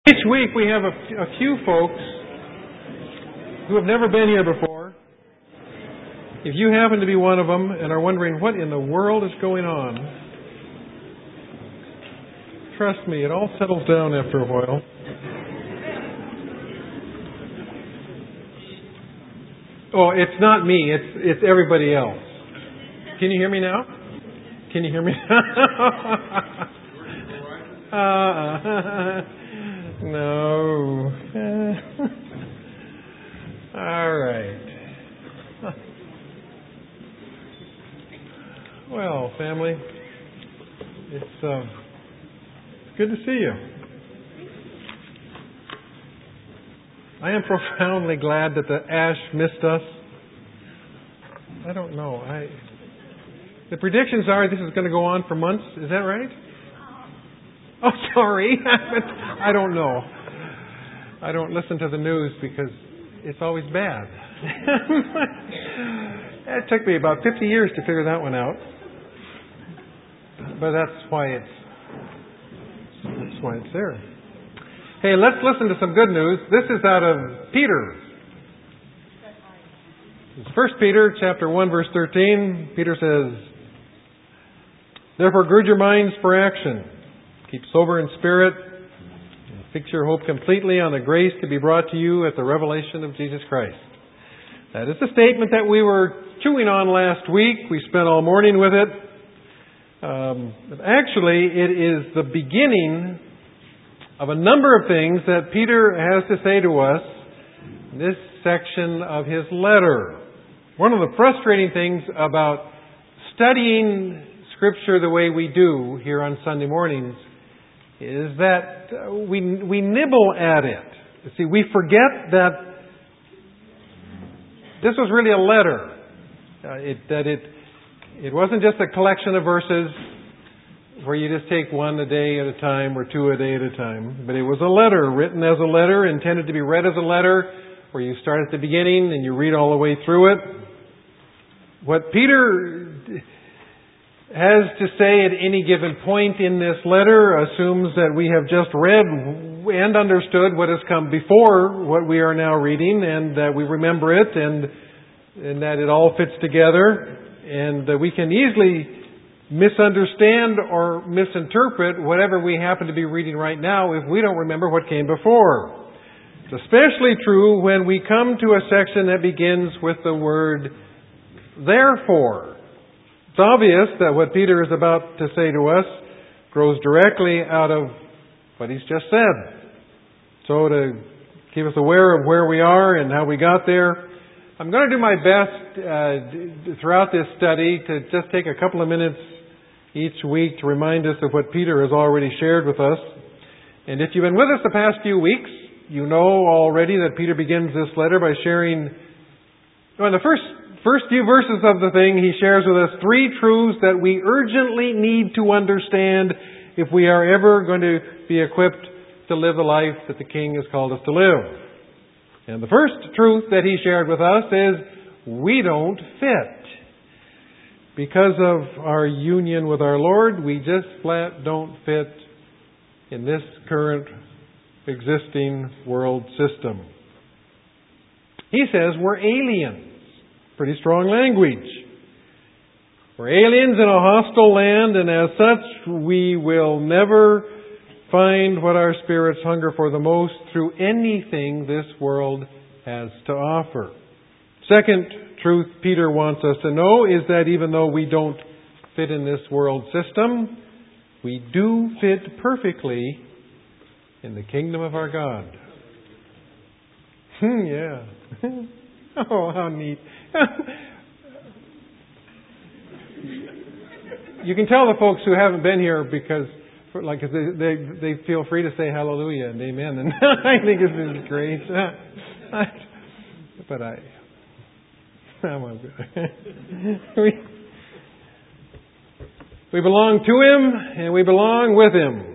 Each week we have a few folks who have never been here before. If you happen to be one of them and are wondering what in the world is going on, trust me, it all settles down after a while. Oh, it's not me, it's everybody else. Can you hear me now? Can you hear me? No. All right. Well, family, it's good to see you. I am profoundly glad that the ash missed us. I don't know. The predictions are this is going to go on for months. Is that right? Oh, sorry. I don't know. I don't listen to the news because it's always bad. It took me about 50 years to figure that one out. But that's why it's there. Hey, let's listen to some good news. This is out of Peter. It's 1 Peter chapter 1 verse 13. Peter says, "Therefore gird your minds for action. Keep sober in spirit, and fix your hope completely on the grace to be brought to you at the revelation of Jesus Christ." That is the statement that we were chewing on last week. We spent all morning with it. Actually, it is the beginning of a number of things that Peter has to say to us in this section of his letter. One of the frustrating things about studying Scripture the way we do here on Sunday mornings is that we nibble at it. You see, we forget that this was really a letter. It wasn't just a collection of verses where you just take one a day at a time or two a day at a time. But it was a letter, written as a letter, intended to be read as a letter, where you start at the beginning and you read all the way through it. What Peter has to say at any given point in this letter assumes that we have just read and understood what has come before what we are now reading, and that we remember it, and that it all fits together, and that we can easily misunderstand or misinterpret whatever we happen to be reading right now if we don't remember what came before. It's especially true when we come to a section that begins with the word "therefore." It's obvious that what Peter is about to say to us grows directly out of what he's just said. So to keep us aware of where we are and how we got there, I'm going to do my best throughout this study to just take a couple of minutes each week to remind us of what Peter has already shared with us. And if you've been with us the past few weeks, you know already that Peter begins this letter by sharing, in the first few verses of the thing, he shares with us three truths that we urgently need to understand if we are ever going to be equipped to live the life that the King has called us to live. And the first truth that he shared with us is we don't fit. Because of our union with our Lord, we just flat don't fit in this current existing world system. He says we're aliens. Pretty strong language. We're aliens in a hostile land, and as such, we will never find what our spirits hunger for the most through anything this world has to offer. Second truth Peter wants us to know is that even though we don't fit in this world system, we do fit perfectly in the kingdom of our God. Yeah. Oh, how neat. You can tell the folks who haven't been here because they feel free to say hallelujah and amen, and I think this is great. But we belong to Him and we belong with Him.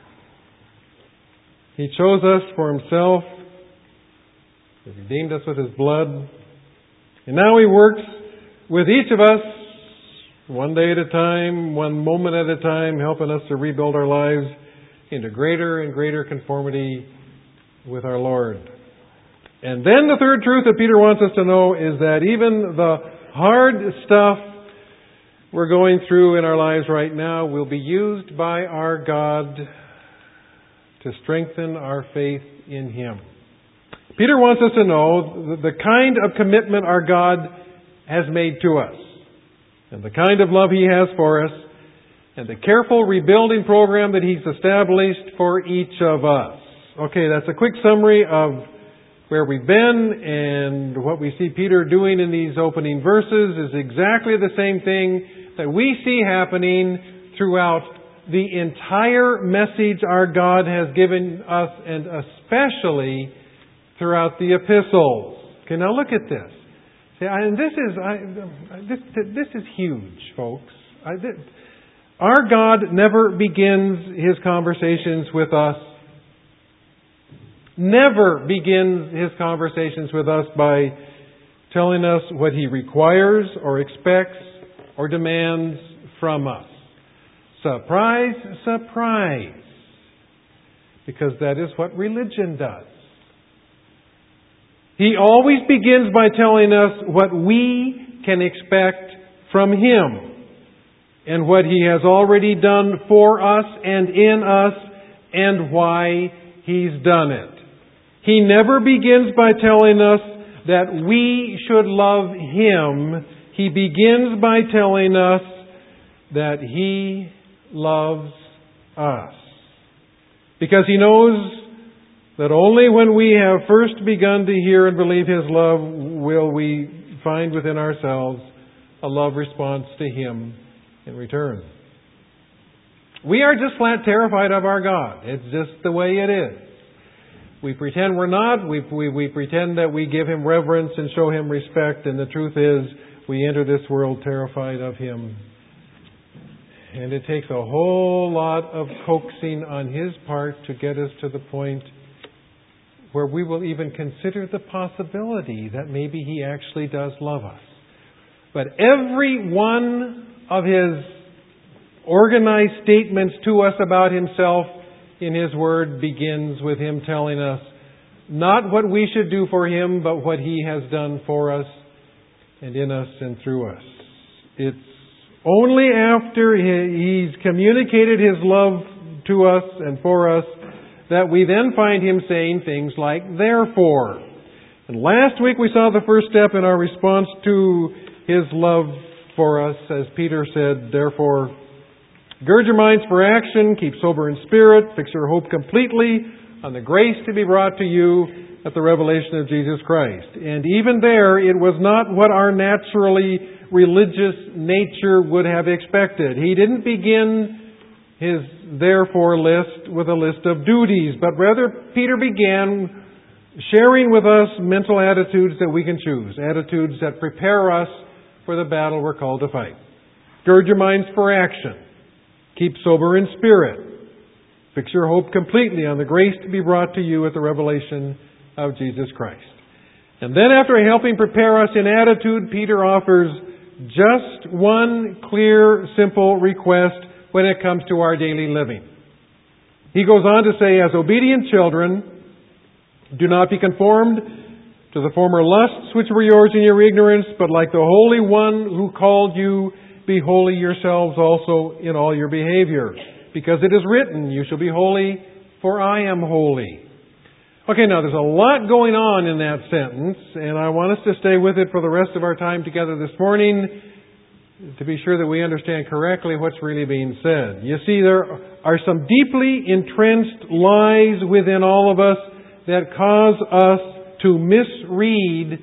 He chose us for Himself. He redeemed us with His blood. And now He works with each of us one day at a time, one moment at a time, helping us to rebuild our lives into greater and greater conformity with our Lord. And then the third truth that Peter wants us to know is that even the hard stuff we're going through in our lives right now will be used by our God to strengthen our faith in Him. Peter wants us to know the kind of commitment our God has made to us, and the kind of love He has for us, and the careful rebuilding program that He's established for each of us. Okay, that's a quick summary of where we've been, and what we see Peter doing in these opening verses is exactly the same thing that we see happening throughout the entire message our God has given us, and especially throughout the epistles. Okay, now look at this. See, and this is huge, folks. Our God never begins His conversations with us. Never begins His conversations with us by telling us what He requires or expects or demands from us. Surprise, surprise. Because that is what religion does. He always begins by telling us what we can expect from Him and what He has already done for us and in us and why He's done it. He never begins by telling us that we should love Him. He begins by telling us that He loves us. Because He knows that only when we have first begun to hear and believe His love will we find within ourselves a love response to Him in return. We are just flat terrified of our God. It's just the way it is. We pretend we're not. We pretend that we give Him reverence and show Him respect. And the truth is, we enter this world terrified of Him. And it takes a whole lot of coaxing on His part to get us to the point where we will even consider the possibility that maybe He actually does love us. But every one of His organized statements to us about Himself in His Word begins with Him telling us not what we should do for Him, but what He has done for us and in us and through us. It's only after He's communicated His love to us and for us that we then find Him saying things like, therefore. And last week we saw the first step in our response to His love for us, as Peter said, therefore, gird your minds for action, keep sober in spirit, fix your hope completely on the grace to be brought to you at the revelation of Jesus Christ. And even there, it was not what our naturally religious nature would have expected. He didn't begin His therefore list with a list of duties, but rather Peter began sharing with us mental attitudes that we can choose, attitudes that prepare us for the battle we're called to fight. Gird your minds for action. Keep sober in spirit. Fix your hope completely on the grace to be brought to you at the revelation of Jesus Christ. And then after helping prepare us in attitude, Peter offers just one clear, simple request when it comes to our daily living. He goes on to say, as obedient children, do not be conformed to the former lusts which were yours in your ignorance, but like the Holy One who called you, be holy yourselves also in all your behavior. Because it is written, you shall be holy, for I am holy. Okay, now there's a lot going on in that sentence, and I want us to stay with it for the rest of our time together this morning to be sure that we understand correctly what's really being said. You see, there are some deeply entrenched lies within all of us that cause us to misread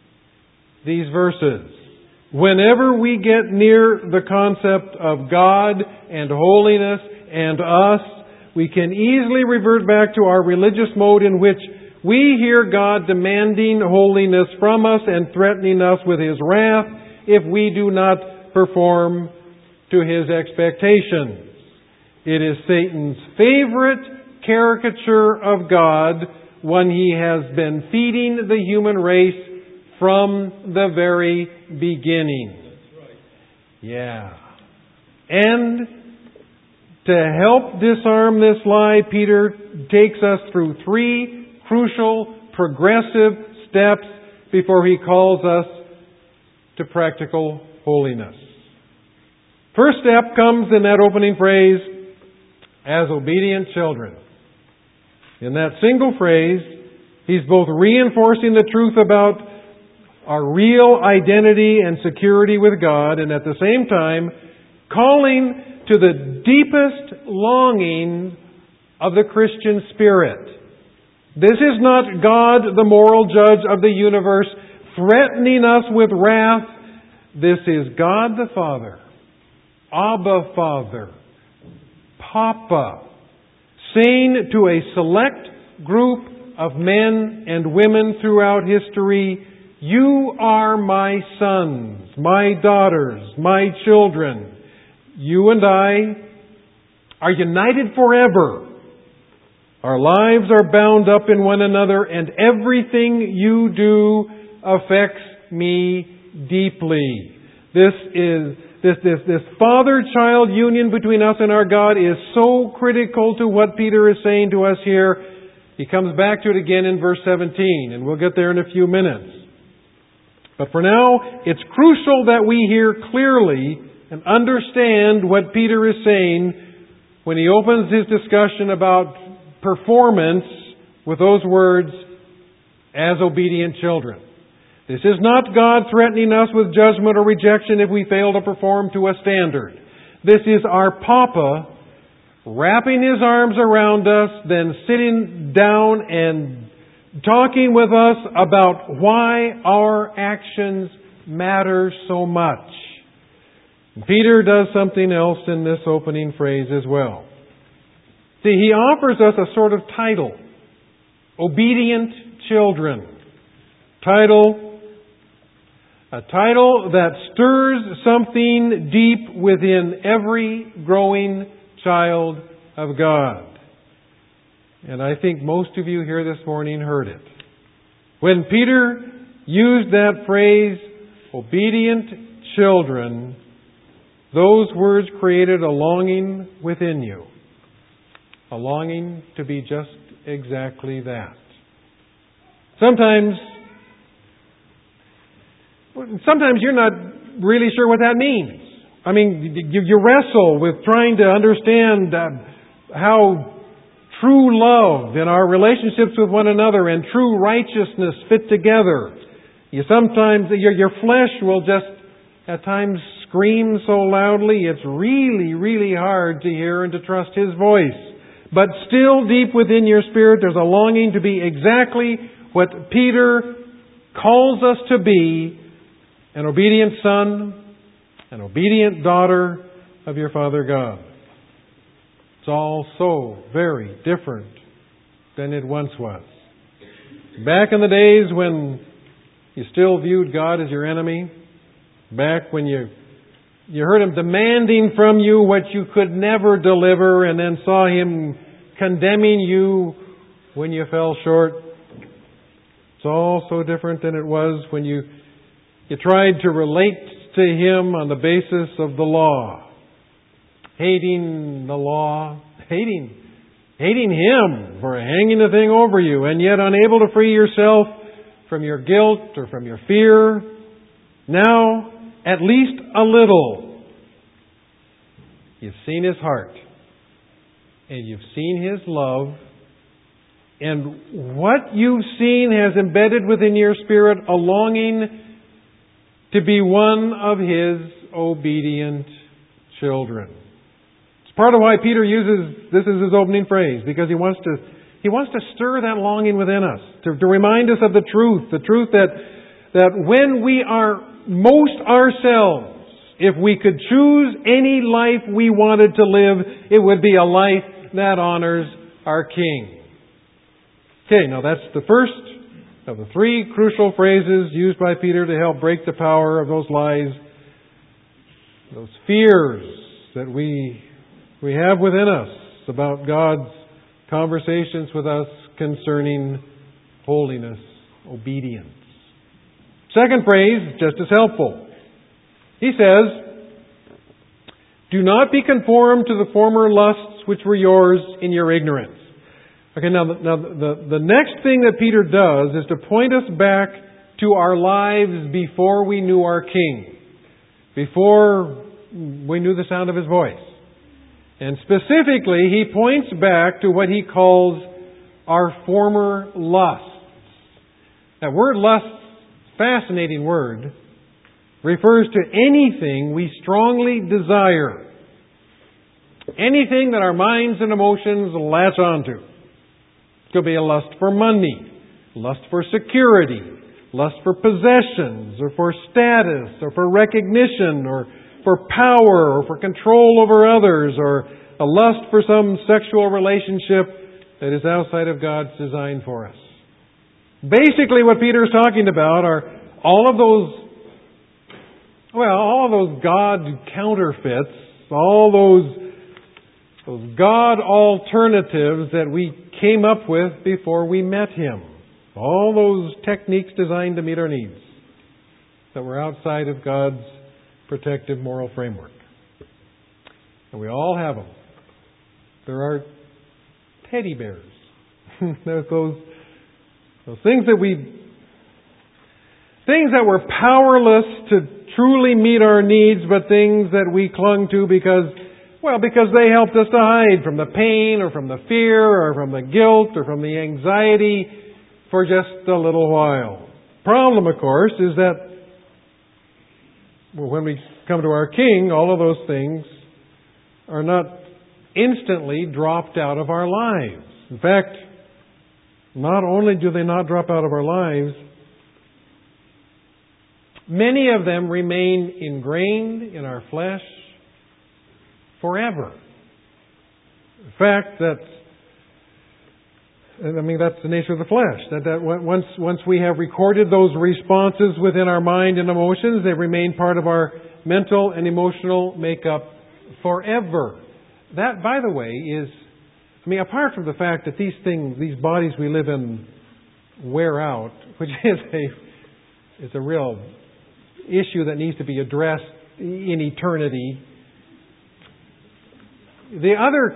these verses. Whenever we get near the concept of God and holiness and us, we can easily revert back to our religious mode in which we hear God demanding holiness from us and threatening us with His wrath if we do not perform to His expectations. It is Satan's favorite caricature of God, one he has been feeding the human race from the very beginning. That's right. Yeah. And To help disarm this lie, Peter takes us through three crucial, progressive steps before he calls us to practical holiness. First step comes in that opening phrase, as obedient children. In that single phrase, he's both reinforcing the truth about our real identity and security with God, and at the same time, calling to the deepest longing of the Christian spirit. This is not God, the moral judge of the universe, threatening us with wrath. This is God the Father, Abba Father, Papa, saying to a select group of men and women throughout history, you are my sons, my daughters, my children. You and I are united forever. Our lives are bound up in one another, and everything you do affects me deeply. This father-child union between us and our God is so critical to what Peter is saying to us here. He comes back to it again in verse 17, and we'll get there in a few minutes. But for now, it's crucial that we hear clearly and understand what Peter is saying when he opens his discussion about performance with those words, as obedient children. This is not God threatening us with judgment or rejection if we fail to perform to a standard. This is our Papa wrapping His arms around us, then sitting down and talking with us about why our actions matter so much. Peter does something else in this opening phrase as well. See, he offers us a sort of title. Obedient children. A title that stirs something deep within every growing child of God. And I think most of you here this morning heard it. When Peter used that phrase, obedient children, those words created a longing within you. A longing to be just exactly that. Sometimes you're not really sure what that means. I mean, you wrestle with trying to understand how true love in our relationships with one another and true righteousness fit together. Sometimes your flesh will just at times scream so loudly it's really, really hard to hear and to trust His voice. But still deep within your spirit there's a longing to be exactly what Peter calls us to be, an obedient son, an obedient daughter of your Father God. It's all so very different than it once was. Back in the days when you still viewed God as your enemy, back when you heard Him demanding from you what you could never deliver and then saw Him condemning you when you fell short. It's all so different than it was when you tried to relate to Him on the basis of the law. Hating the law, hating Him for hanging the thing over you, and yet unable to free yourself from your guilt or from your fear. Now, at least a little, you've seen His heart, and you've seen His love, and what you've seen has embedded within your spirit a longing to be one of His obedient children. It's part of why Peter uses this as his opening phrase, because he wants to stir that longing within us, to remind us of the truth that when we are most ourselves, if we could choose any life we wanted to live, it would be a life that honors our King. Okay, now that's the first of the three crucial phrases used by Peter to help break the power of those lies, those fears that we have within us about God's conversations with us concerning holiness, obedience. Second phrase, just as helpful. He says, Do not be conformed to the former lusts which were yours in your ignorance. Okay, now the next thing that Peter does is to point us back to our lives before we knew our King, before we knew the sound of His voice. And specifically, he points back to what he calls our former lusts. That word lust, fascinating word, refers to anything we strongly desire. Anything that our minds and emotions latch onto. It could be a lust for money, lust for security, lust for possessions, or for status, or for recognition, or for power, or for control over others, or a lust for some sexual relationship that is outside of God's design for us. Basically, what Peter is talking about are all of those God counterfeits, all those God alternatives that we came up with before we met Him. All those techniques designed to meet our needs that were outside of God's protective moral framework. And we all have them. There are teddy bears. There's those things that were powerless to truly meet our needs, but things that we clung to because they helped us to hide from the pain or from the fear or from the guilt or from the anxiety for just a little while. Problem, of course, is that when we come to our King, all of those things are not instantly dropped out of our lives. In fact, not only do they not drop out of our lives, many of them remain ingrained in our flesh forever. In fact, that's the nature of the flesh. That once we have recorded those responses within our mind and emotions, they remain part of our mental and emotional makeup forever. That, by the way, is, apart from the fact that these bodies we live in wear out, which is a real issue that needs to be addressed in eternity. The other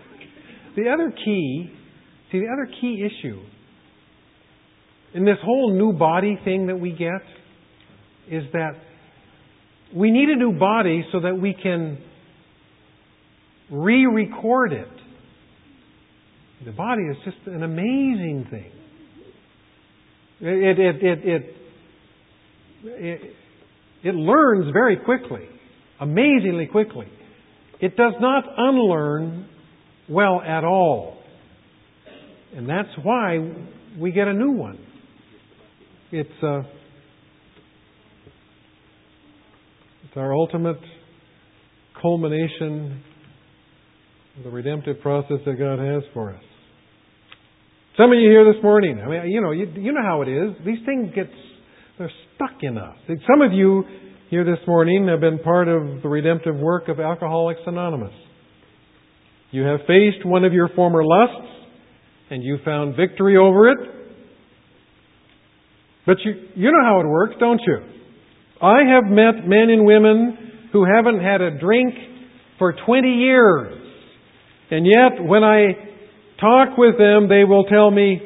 key issue in this whole new body thing that we get is that we need a new body so that we can re-record it. The body is just an amazing thing. It learns very quickly, amazingly quickly. It does not unlearn well at all. And that's why we get a new one. It's our ultimate culmination of the redemptive process that God has for us. Some of you here this morning, you know how it is. These things they're stuck in us. Some of you here this morning have been part of the redemptive work of Alcoholics Anonymous. You have faced one of your former lusts, and you found victory over it. But you know how it works, don't you? I have met men and women who haven't had a drink for 20 years. And yet, when I talk with them, they will tell me,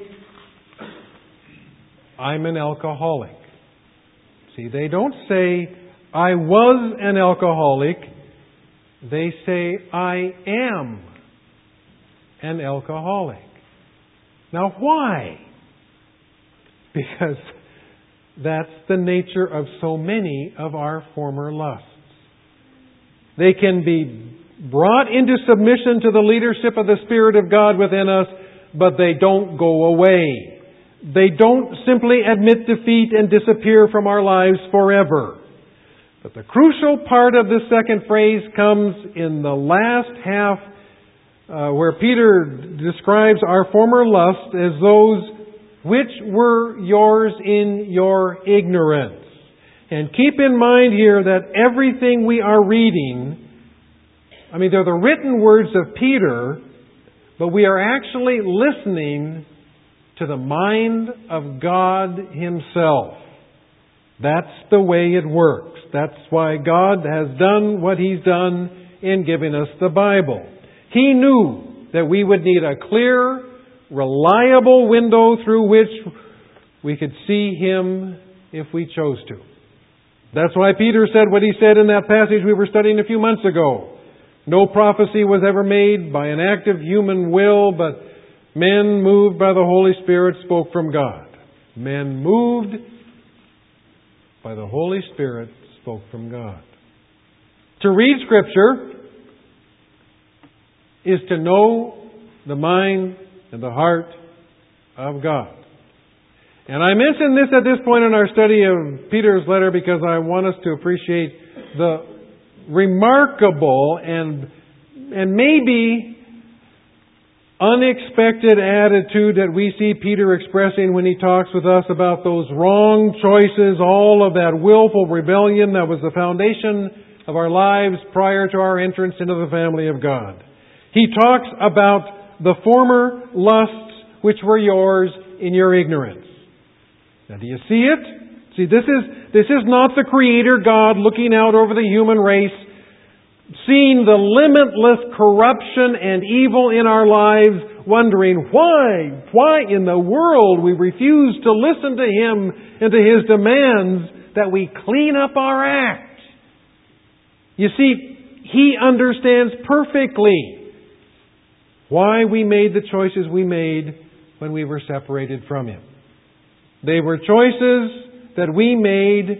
I'm an alcoholic. See, they don't say, I was an alcoholic. They say, I am an alcoholic. Now, why? Because that's the nature of so many of our former lusts. They can be brought into submission to the leadership of the Spirit of God within us, but they don't go away. They don't simply admit defeat and disappear from our lives forever. But the crucial part of this second phrase comes in the last half, where Peter describes our former lusts as those which were yours in your ignorance. And keep in mind here that everything we are reading, they're the written words of Peter, but we are actually listening to the mind of God Himself. That's the way it works. That's why God has done what He's done in giving us the Bible. He knew that we would need a clear, reliable window through which we could see Him if we chose to. That's why Peter said what he said in that passage we were studying a few months ago. No prophecy was ever made by an act of human will, but men moved by the Holy Spirit spoke from God. Men moved by the Holy Spirit spoke from God. To read Scripture is to know the mind and the heart of God. And I mention this at this point in our study of Peter's letter because I want us to appreciate the remarkable and maybe unexpected attitude that we see Peter expressing when he talks with us about those wrong choices, all of that willful rebellion that was the foundation of our lives prior to our entrance into the family of God. He talks about the former lusts which were yours in your ignorance. Now, do you see it? See, this is not the Creator God looking out over the human race, seeing the limitless corruption and evil in our lives, wondering why in the world we refuse to listen to Him and to His demands that we clean up our act. You see, He understands perfectly why we made the choices we made when we were separated from Him. They were choices that we made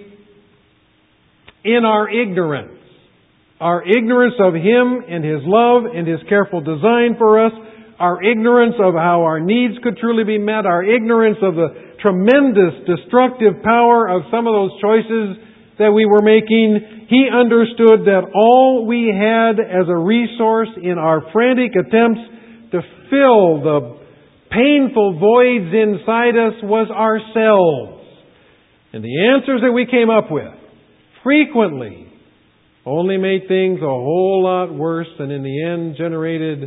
in our ignorance. Our ignorance of Him and His love and His careful design for us. Our ignorance of how our needs could truly be met. Our ignorance of the tremendous destructive power of some of those choices that we were making. He understood that all we had as a resource in our frantic attempts to fill the painful voids inside us was ourselves. And the answers that we came up with frequently only made things a whole lot worse and in the end generated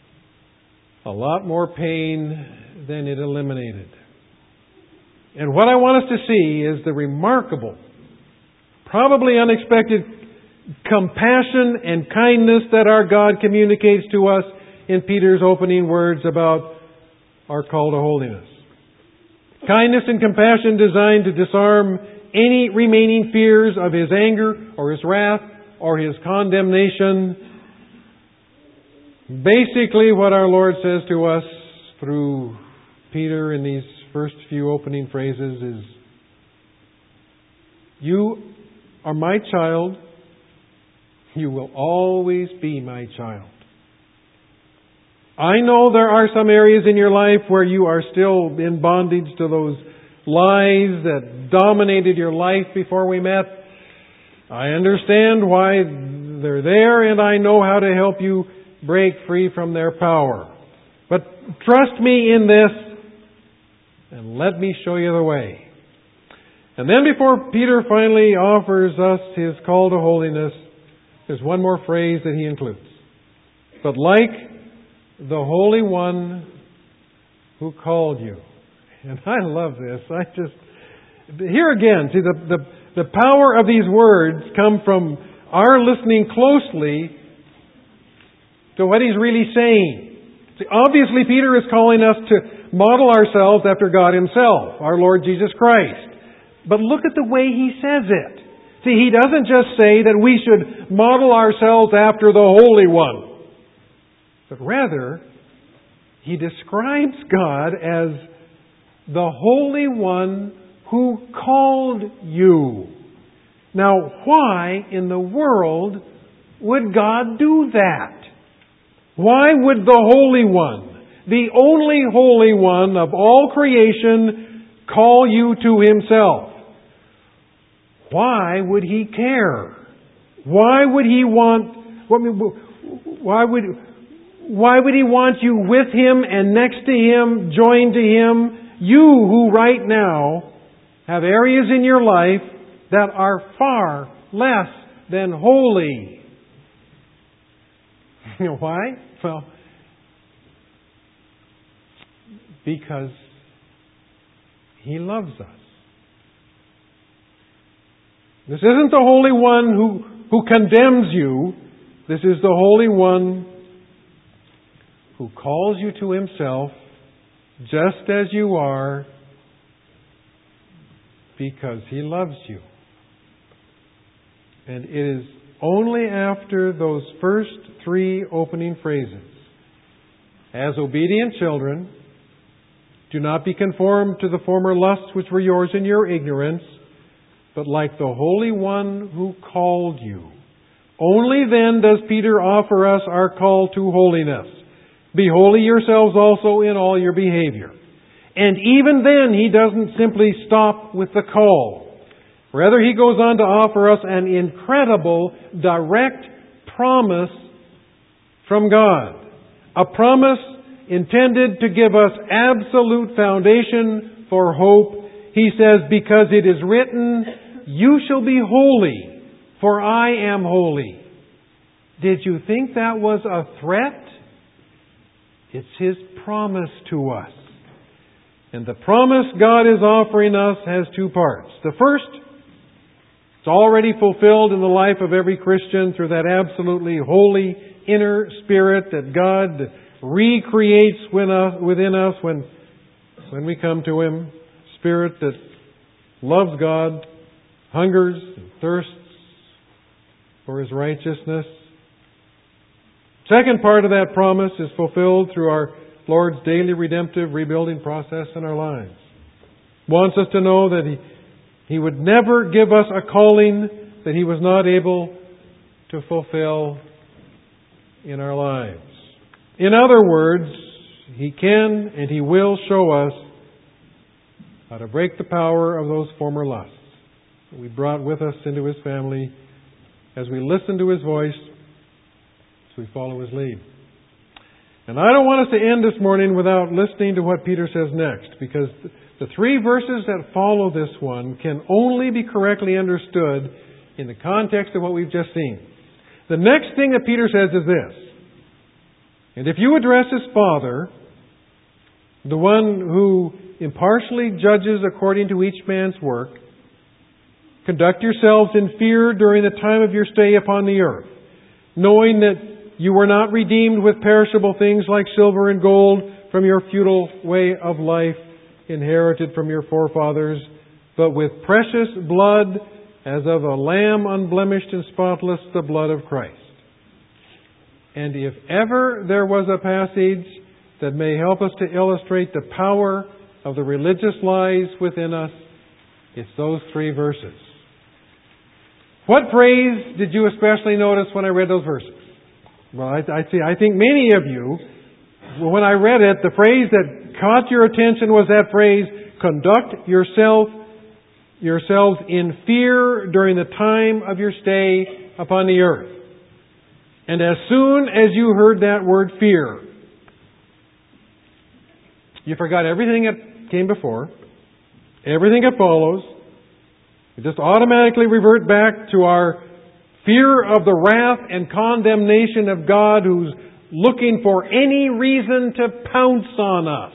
a lot more pain than it eliminated. And what I want us to see is the remarkable, probably unexpected compassion and kindness that our God communicates to us in Peter's opening words about our call to holiness. Kindness and compassion designed to disarm any remaining fears of His anger or His wrath or His condemnation. Basically, what our Lord says to us through Peter in these first few opening phrases is, you are my child. You will always be my child. I know there are some areas in your life where you are still in bondage to those lies that dominated your life before we met. I understand why they're there, and I know how to help you break free from their power. But trust me in this, and let me show you the way. And then before Peter finally offers us his call to holiness, there's one more phrase that he includes. But like the Holy One who called you. And I love this. Here again, see, the power of these words come from our listening closely to what he's really saying. See, obviously, Peter is calling us to model ourselves after God Himself, our Lord Jesus Christ. But look at the way he says it. See, he doesn't just say that we should model ourselves after the Holy One. But rather, he describes God as the Holy One who called you. Now, why in the world would God do that? Why would the Holy One, the only Holy One of all creation, call you to Himself? Why would He care? Why would He want... Why would He want you with Him and next to Him, joined to Him? You who right now have areas in your life that are far less than holy. You know why? Well, because He loves us. This isn't the Holy One who condemns you. This is the Holy One who calls you to Himself just as you are because He loves you. And it is only after those first three opening phrases, as obedient children, do not be conformed to the former lusts which were yours in your ignorance, but like the Holy One who called you. Only then does Peter offer us our call to holiness. Be holy yourselves also in all your behavior. And even then, he doesn't simply stop with the call. Rather, he goes on to offer us an incredible, direct promise from God. A promise intended to give us absolute foundation for hope. He says, because it is written, you shall be holy, for I am holy. Did you think that was a threat? It's His promise to us. And the promise God is offering us has two parts. The first, it's already fulfilled in the life of every Christian through that absolutely holy inner spirit that God recreates within us when we come to Him. Spirit that loves God, hungers and thirsts for His righteousness. Second part of that promise is fulfilled through our Lord's daily redemptive rebuilding process in our lives. Wants us to know that He would never give us a calling that He was not able to fulfill in our lives. In other words, He can and He will show us how to break the power of those former lusts that we brought with us into His family as we listen to His voice, as we follow His lead. And I don't want us to end this morning without listening to what Peter says next, because the three verses that follow this one can only be correctly understood in the context of what we've just seen. The next thing that Peter says is this: and if you address His Father, the one who impartially judges according to each man's work, conduct yourselves in fear during the time of your stay upon the earth, knowing that you were not redeemed with perishable things like silver and gold from your futile way of life inherited from your forefathers, but with precious blood as of a lamb unblemished and spotless, the blood of Christ. And if ever there was a passage that may help us to illustrate the power of the religious lies within us, it's those three verses. What phrase did you especially notice when I read those verses? Well, I think many of you, when I read it, the phrase that caught your attention was that phrase, conduct yourselves in fear during the time of your stay upon the earth. And as soon as you heard that word fear, you forgot everything that came before, everything that follows. You just automatically revert back to our fear of the wrath and condemnation of God, who's looking for any reason to pounce on us.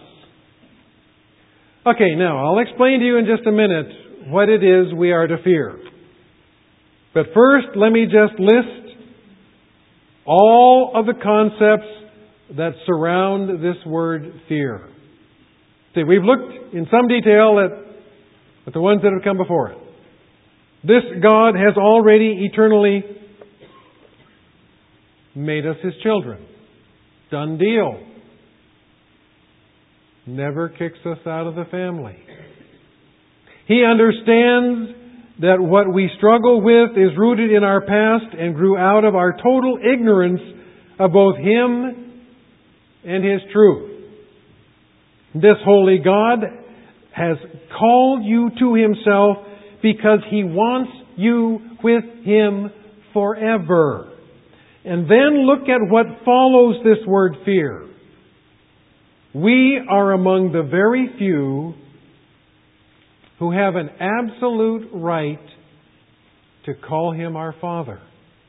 Okay, now I'll explain to you in just a minute what it is we are to fear. But first, let me just list all of the concepts that surround this word fear. See, we've looked in some detail at the ones that have come before it. This God has already eternally made us His children. Done deal. Never kicks us out of the family. He understands that what we struggle with is rooted in our past and grew out of our total ignorance of both Him and His truth. This holy God has called you to Himself because He wants you with Him forever. And then look at what follows this word fear. We are among the very few who have an absolute right to call Him our Father.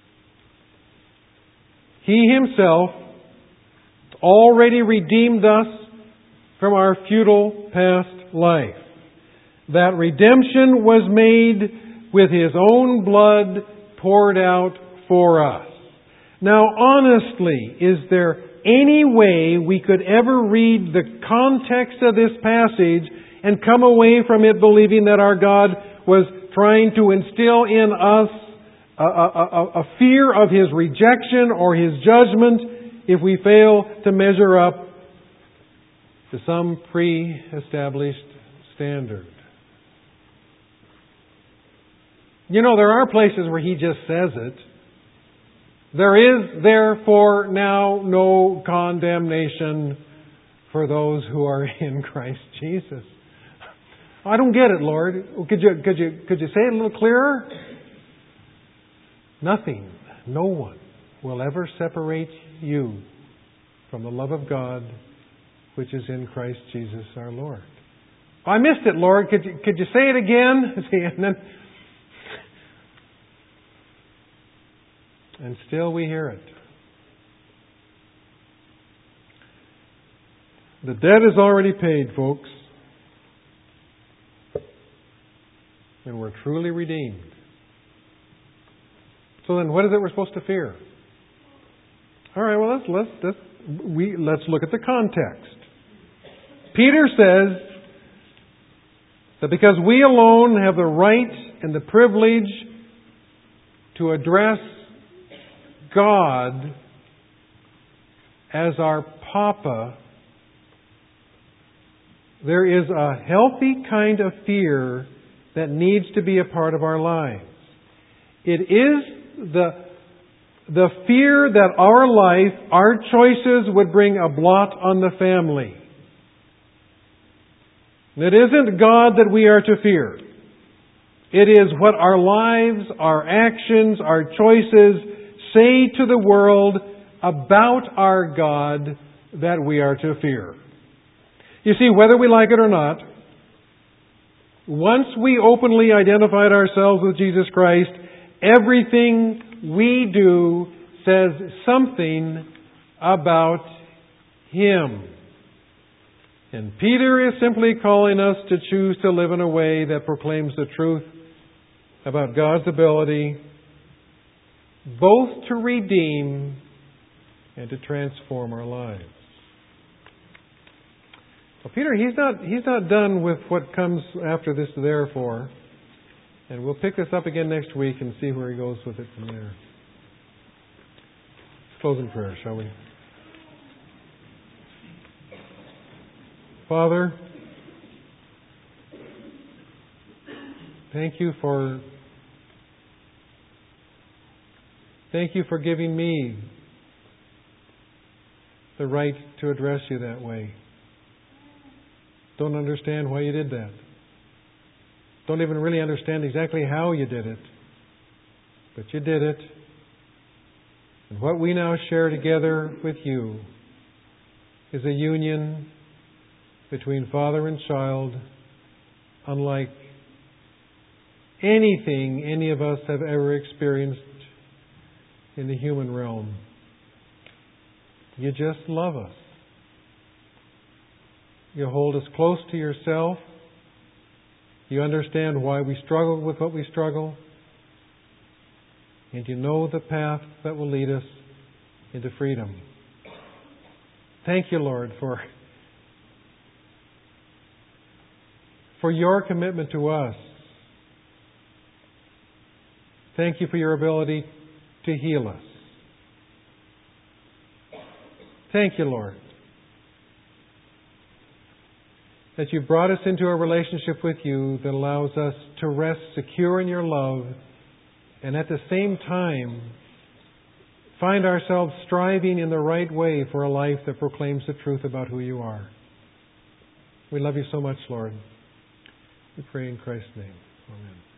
He Himself already redeemed us from our futile past life. That redemption was made with His own blood poured out for us. Now, honestly, is there any way we could ever read the context of this passage and come away from it believing that our God was trying to instill in us a fear of His rejection or His judgment if we fail to measure up to some pre-established standard? You know, there are places where He just says it. There is therefore now no condemnation for those who are in Christ Jesus. I don't get it, Lord. Could you say it a little clearer? Nothing, no one will ever separate you from the love of God which is in Christ Jesus our Lord. I missed it, Lord. Could you say it again? And still we hear it. The debt is already paid, folks. And we're truly redeemed. So then what is it we're supposed to fear? All right, well, let's look at the context. Peter says that because we alone have the right and the privilege to address God as our Papa, there is a healthy kind of fear that needs to be a part of our lives. It is the fear that our life, our choices would bring a blot on the family. It isn't God that we are to fear. It is what our lives, our actions, our choices say to the world about our God that we are to fear. You see, whether we like it or not, once we openly identified ourselves with Jesus Christ, everything we do says something about Him. And Peter is simply calling us to choose to live in a way that proclaims the truth about God's ability both to redeem and to transform our lives. Well, Peter, he's not done with what comes after this therefore. And we'll pick this up again next week and see where he goes with it from there. Let's close in prayer, shall we? Father, thank you for giving me the right to address you that way. Don't understand why you did that. Don't even really understand exactly how you did it. But you did it. And what we now share together with you is a union between father and child unlike anything any of us have ever experienced in the human realm. You just love us. You hold us close to yourself. You understand why we struggle with what we struggle. And you know the path that will lead us into freedom. Thank you, Lord, for your commitment to us. Thank you for your ability to heal us. Thank you, Lord, that you brought us into a relationship with you that allows us to rest secure in your love and at the same time find ourselves striving in the right way for a life that proclaims the truth about who you are. We love you so much, Lord. We pray in Christ's name. Amen.